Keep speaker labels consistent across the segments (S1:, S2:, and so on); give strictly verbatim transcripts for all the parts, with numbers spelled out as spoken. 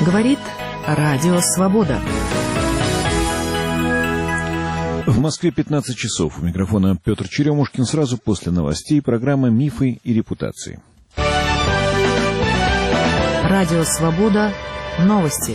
S1: Говорит Радио Свобода.
S2: В Москве пятнадцать часов. У микрофона Петр Черемушкин. Сразу после новостей программа «Мифы и репутации».
S1: Радио Свобода. Новости.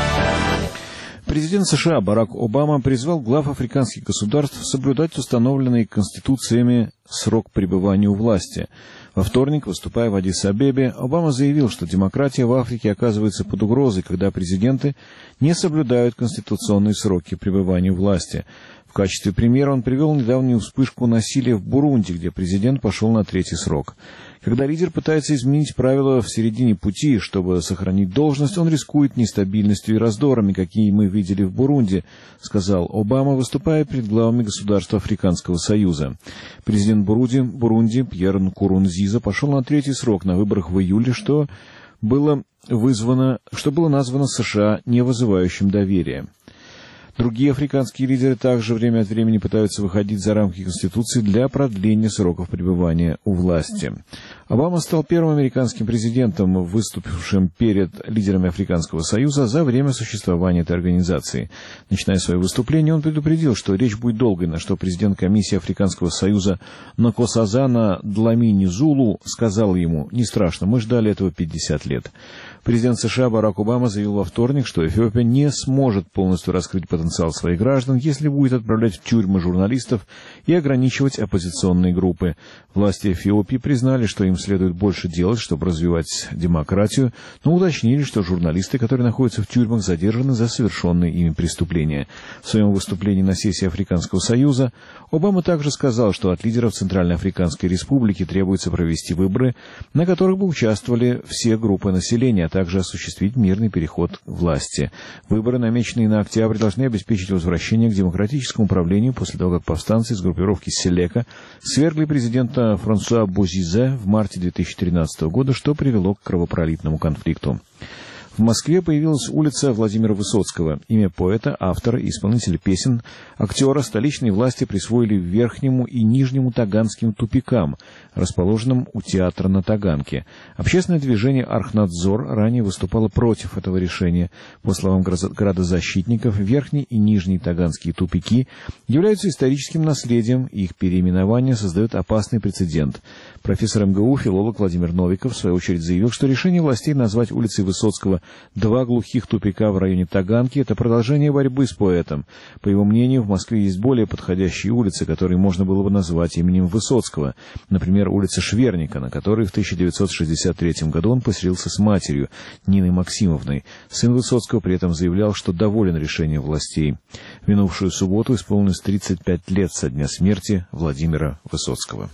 S2: Президент США Барак Обама призвал глав африканских государств соблюдать установленный конституциями срок пребывания у власти. Во вторник, выступая в Аддис-Абебе, Обама заявил, что демократия в Африке оказывается под угрозой, когда президенты не соблюдают конституционные сроки пребывания у власти. В качестве примера он привел недавнюю вспышку насилия в Бурунди, где президент пошел на третий срок. Когда лидер пытается изменить правила в середине пути, чтобы сохранить должность, он рискует нестабильностью и раздорами, какие мы видели в Бурунди, сказал Обама, выступая перед главами государств Африканского союза. Президент Бурунди, Бурунди Пьер Нкурунзиза пошел на третий срок на выборах в июле, что было вызвано, что было названо США не вызывающим доверия. Другие африканские лидеры также время от времени пытаются выходить за рамки Конституции для продления сроков пребывания у власти. Обама стал первым американским президентом, выступившим перед лидерами Африканского союза за время существования этой организации. Начиная свое выступление, он предупредил, что речь будет долгой, на что президент комиссии Африканского союза Nkosazana Dlamini Zulu сказал ему: «Не страшно, мы ждали этого пятьдесят лет». Президент США Барак Обама заявил во вторник, что Эфиопия не сможет полностью раскрыть потенциал своих граждан, если будет отправлять в тюрьмы журналистов и ограничивать оппозиционные группы. Власти Эфиопии признали, что им следует больше делать, чтобы развивать демократию, но уточнили, что журналисты, которые находятся в тюрьмах, задержаны за совершенные ими преступления. В своем выступлении на сессии Африканского союза Обама также сказал, что от лидеров Центральноафриканской республики требуется провести выборы, на которых бы участвовали все группы населения, а также осуществить мирный переход к власти. Выборы, намеченные на октябрь, должны обеспечить возвращение к демократическому управлению после того, как повстанцы из группировки Селека свергли президента Франсуа Бозизе в марте две тысячи тринадцатого года, что привело к кровопролитному конфликту. В Москве появилась улица Владимира Высоцкого. Имя поэта, автора и исполнителя песен, актера столичные власти присвоили Верхнему и Нижнему Таганским тупикам, расположенным у театра на Таганке. Общественное движение «Архнадзор» ранее выступало против этого решения. По словам градозащитников, Верхний и Нижний Таганские тупики являются историческим наследием, и их переименование создает опасный прецедент. Профессор эм гэ у, филолог Владимир Новиков, в свою очередь заявил, что решение властей назвать улицей Высоцкого два глухих тупика в районе Таганки — это продолжение борьбы с поэтом. По его мнению, в Москве есть более подходящие улицы, которые можно было бы назвать именем Высоцкого. Например, улица Шверника, на которой в тысяча девятьсот шестьдесят третьем году он поселился с матерью, Ниной Максимовной. Сын Высоцкого при этом заявлял, что доволен решением властей. В минувшую субботу исполнилось тридцать пять лет со дня смерти Владимира Высоцкого.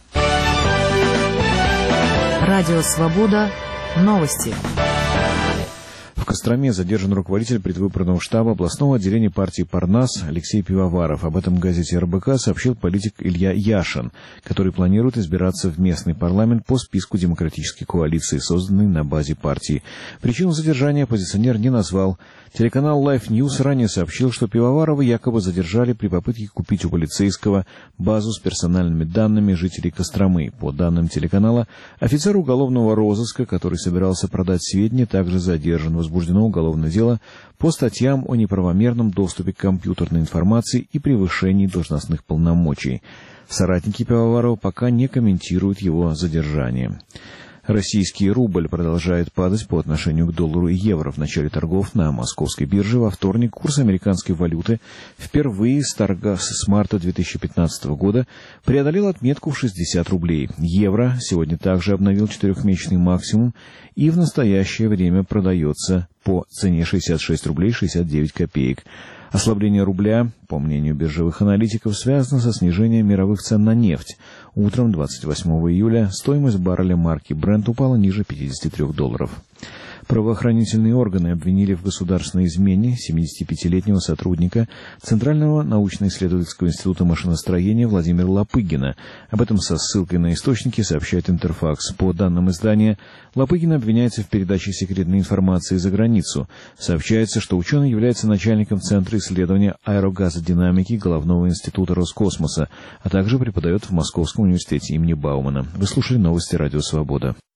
S1: Радио Свобода. Новости.
S2: В Костроме задержан руководитель предвыборного штаба областного отделения партии «Парнас» Алексей Пивоваров. Об этом газете эр бэ ка сообщил политик Илья Яшин, который планирует избираться в местный парламент по списку демократической коалиции, созданной на базе партии. Причину задержания оппозиционер не назвал. Телеканал Life News ранее сообщил, что Пивоварова якобы задержали при попытке купить у полицейского базу с персональными данными жителей Костромы. По данным телеканала, офицер уголовного розыска, который собирался продать сведения, также задержан. Возбуждено уголовное дело по статьям о неправомерном доступе к компьютерной информации и превышении должностных полномочий. Соратники Пивоварова пока не комментируют его задержание. Российский рубль продолжает падать по отношению к доллару и евро. В начале торгов на московской бирже во вторник курс американской валюты впервые с торга с марта две тысячи пятнадцатого года преодолел отметку в шестьдесят рублей. Евро сегодня также обновил четырехмесячный максимум и в настоящее время продается по цене шестьдесят шесть рублей шестьдесят девять копеек. Ослабление рубля, по мнению биржевых аналитиков, связано со снижением мировых цен на нефть. Утром двадцать восьмого июля стоимость барреля марки Brent упала ниже пятидесяти трёх долларов. Правоохранительные органы обвинили в государственной измене семидесятипятилетнего сотрудника Центрального научно-исследовательского института машиностроения Владимира Лопыгина. Об этом со ссылкой на источники сообщает Интерфакс. По данным издания, Лопыгин обвиняется в передаче секретной информации за границу. Сообщается, что ученый является начальником Центра исследования аэрогазодинамики Головного института Роскосмоса, а также преподает в Московском университете имени Баумана. Вы слушали новости Радио Свобода.